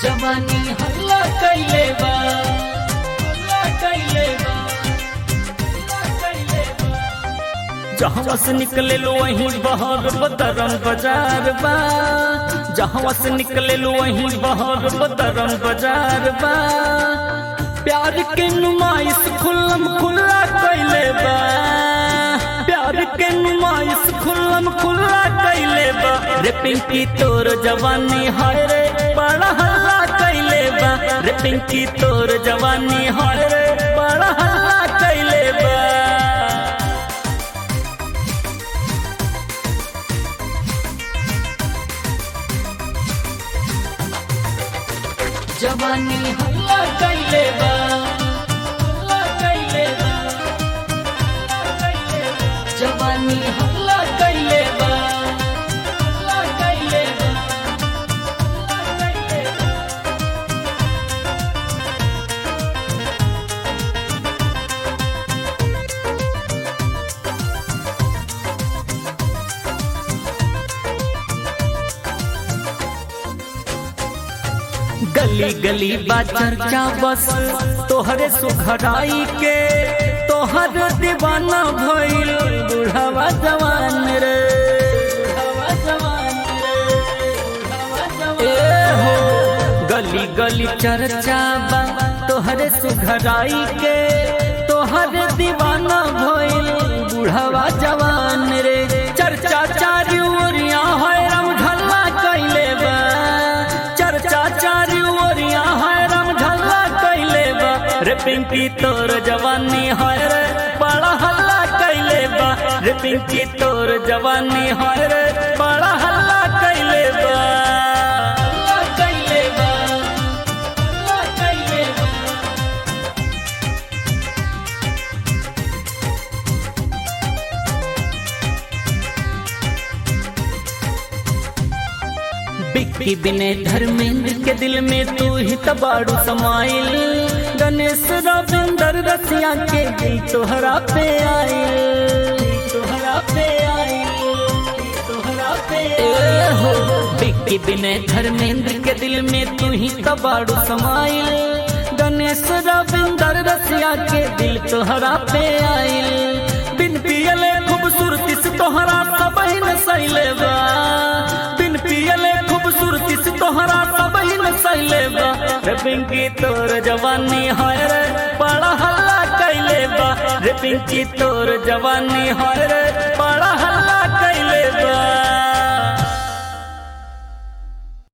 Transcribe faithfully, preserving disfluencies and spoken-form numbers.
जवानी हल्ला कैले बा, हल्ला कैले बा, हल्ला कैले बा। जहाँ से निकले लो वहीं बहर बदरम बाजार बा, जहाँ से निकले लो वहीं बहर बदरम बाजार बा। प्यार के नुमाइश खुल्लम खुल्ला कैले बा, प्यार के नुमाइश खुल्लम खुल्ला कैले बा। रे पिंकी तोर जवानी हाय रे बड़ा हल्ला कैले बा, रे पिंकी तोर जवानी हाय रे बड़ा हल्ला कैले बा। जवानी हल्ला कैले बा, हल्ला कैले बा, हल्ला कैले बा। जवानी हल्ला कैले बा, हल्ला कैले बा, हल्ला कैले बा। गली गली बा चर्चा बस तोहरे सुघराई के, तोहर दीवाना भइल बुढ़ावा जवान रे, बुढ़ावा जवान रे, बुढ़ावा जवान। ए हो गली गली चर्चा बा तोहरे सुघराई के, तोहर दीवाना भइल बुढ़ावा जवान रे। चर्चा चारी ओरिया है रम ढल्ला कैले बा, चर्चा चारी ओरिया है रम ढल्ला कैले बा। रे पिंकी तोर जवानी हाय रे बड़ा हल्ला कैले बा, रे पिंकी तोर जवानी हाय रे बड़ा हल्ला कैले बा, हल्ला कैले बा, हल्ला कैले बा। बिक्की बिने धर्मेंद्र के दिल में तू ही तबाड़ू समाइल, गणेश रविंदर रसिया के दिल तोहरा पे आइल, तोहरा पे आइल, तोहरा पे आइल। हो बिक्की बिने धर्मेंद्र के दिल में तू ही तबाड़ू समाइल, गणेश रविंदर रसिया के दिल तोहरा पे आइल। बिन पियले खूबसूरती से तोहरा सब ही नसैले बा, बिन पियले खूबसूरती से तोहरा सब ही नसैले बा। रे पिंकी तोर जवानी हाय रे बड़ा हल्ला कैले बा, रे पिंकी तोर जवानी हाय रे बड़ा हल्ला कैले बा।